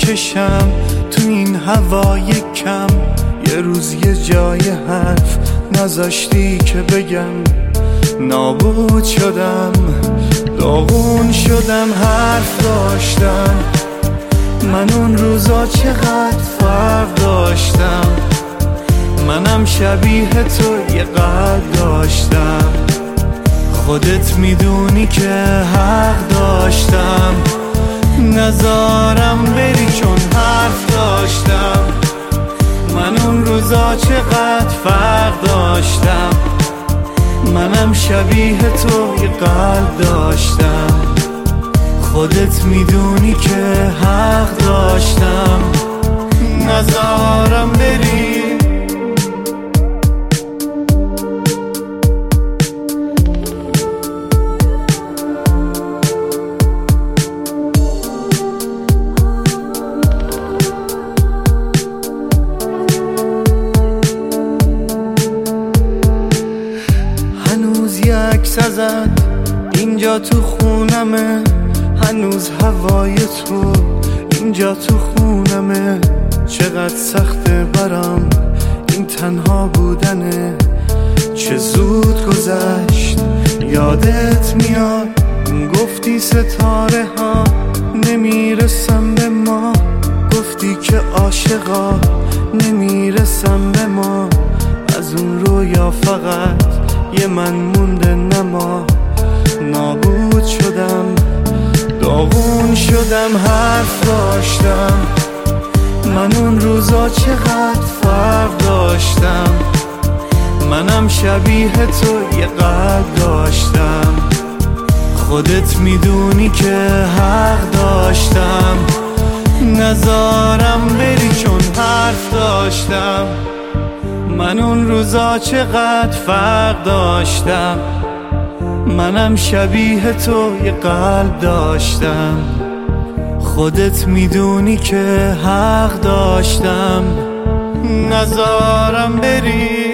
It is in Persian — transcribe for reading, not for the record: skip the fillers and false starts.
چشم تو این هوای کم. یه روز یه جای حرف نذاشتی که بگم، نابود شدم، داغون شدم. حرف داشتم من اون روزا چقدر فرق داشتم. منم شبیه تو یه قلب داشتم، خودت میدونی که حق داشتم. نذارم بری چون حرف داشتم. من اون روزا چقدر فرق داشتم. منم شبیه تو یه قلب داشتم، خودت میدونی که حق داشتم. نذارم بری. هنوز یه عکس ازت اینجا تو خونمه، هنوز هوای تو اینجا تو خونمه. چقدر سخته برام این تنها بودنه، چه زود گذشت یادت میاد. گفتی ستاره ها نمیرسم به ما، گفتی که عاشقا نمیرسم به ما. از اون رویا فقط یه من مونده نما. نابود شدم، داغون شدم. حرف داشتم من اون روزا چقدر فرق داشتم. منم شبیه تو یه قلب داشتم، خودت میدونی که حق داشتم. نذارم بری چون حرف داشتم. من اون روزا چقدر فرق داشتم. منم شبیه تو یه قلب داشتم، خودت میدونی که حق داشتم. نذارم بری.